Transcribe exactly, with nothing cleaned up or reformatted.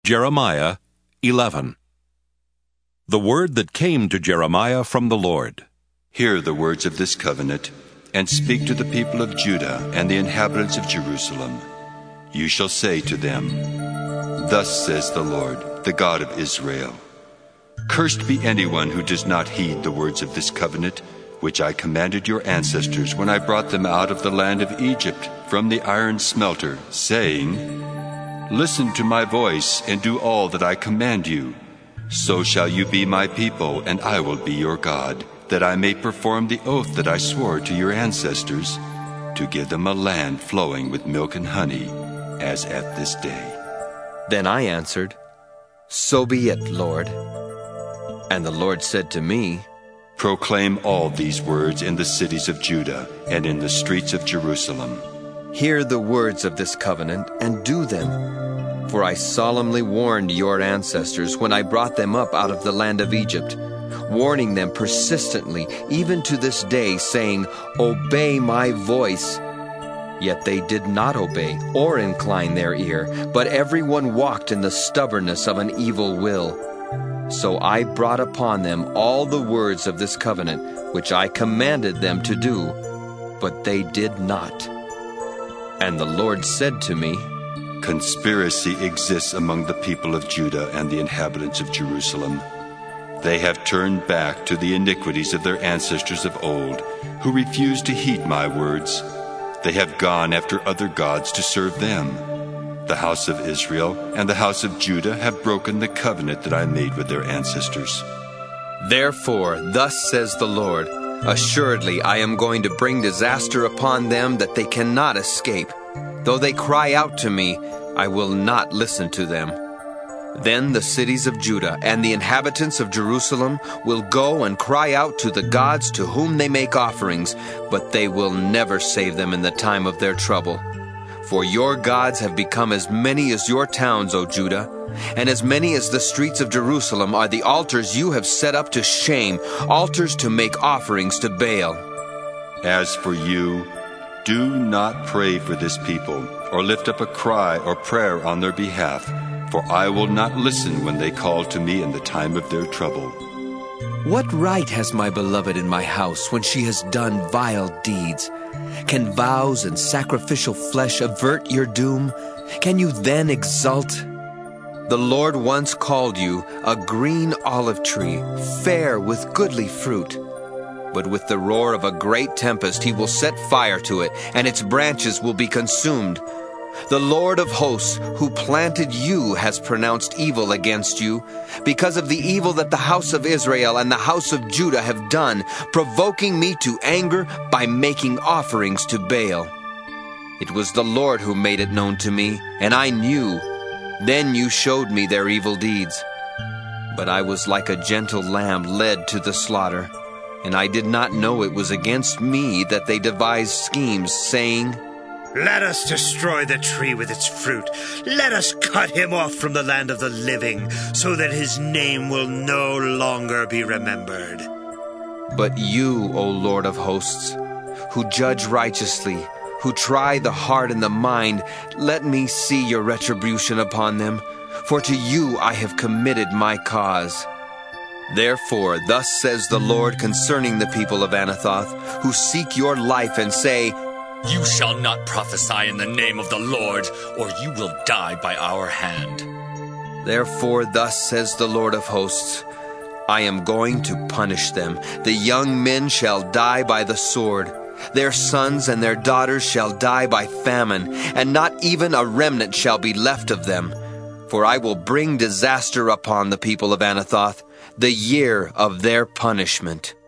Jeremiah eleven. The word that came to Jeremiah from the Lord. Hear the words of this covenant, and speak to the people of Judah and the inhabitants of Jerusalem. You shall say to them, Thus says the Lord, the God of Israel, Cursed be anyone who does not heed the words of this covenant, which I commanded your ancestors when I brought them out of the land of Egypt from the iron smelter, saying, Listen to my voice and do all that I command you. So shall you be my people, and I will be your God, that I may perform the oath that I swore to your ancestors, to give them a land flowing with milk and honey, as at this day. Then I answered, So be it, Lord. And the Lord said to me, Proclaim all these words in the cities of Judah and in the streets of Jerusalem. Hear the words of this covenant and do them. For I solemnly warned your ancestors when I brought them up out of the land of Egypt, warning them persistently, even to this day, saying, Obey my voice. Yet they did not obey or incline their ear, but everyone walked in the stubbornness of an evil will. So I brought upon them all the words of this covenant, which I commanded them to do, but they did not. And the Lord said to me, Conspiracy exists among the people of Judah and the inhabitants of Jerusalem. They have turned back to the iniquities of their ancestors of old, who refused to heed my words. They have gone after other gods to serve them. The house of Israel and the house of Judah have broken the covenant that I made with their ancestors. Therefore, thus says the Lord, Assuredly I am going to bring disaster upon them that they cannot escape. Though they cry out to me, I will not listen to them. Then the cities of Judah and the inhabitants of Jerusalem will go and cry out to the gods to whom they make offerings, but they will never save them in the time of their trouble. For your gods have become as many as your towns, O Judah, and as many as the streets of Jerusalem are the altars you have set up to shame, altars to make offerings to Baal. As for you, do not pray for this people, or lift up a cry or prayer on their behalf, for I will not listen when they call to me in the time of their trouble. What right has my beloved in my house when she has done vile deeds? Can vows and sacrificial flesh avert your doom? Can you then exult? The Lord once called you a green olive tree, fair with goodly fruit. But with the roar of a great tempest he will set fire to it, and its branches will be consumed. The Lord of hosts, who planted you, has pronounced evil against you, because of the evil that the house of Israel and the house of Judah have done, provoking me to anger by making offerings to Baal. It was the Lord who made it known to me, and I knew. Then you showed me their evil deeds. But I was like a gentle lamb led to the slaughter, and I did not know it was against me that they devised schemes, saying, Let us destroy the tree with its fruit. Let us cut him off from the land of the living, so that his name will no longer be remembered. But you, O Lord of hosts, who judge righteously, who try the heart and the mind, let me see your retribution upon them, for to you I have committed my cause. Therefore, thus says the Lord concerning the people of Anathoth, who seek your life and say, You shall not prophesy in the name of the Lord, or you will die by our hand. Therefore, thus says the Lord of hosts, I am going to punish them. The young men shall die by the sword. Their sons and their daughters shall die by famine, and not even a remnant shall be left of them. For I will bring disaster upon the people of Anathoth, the year of their punishment.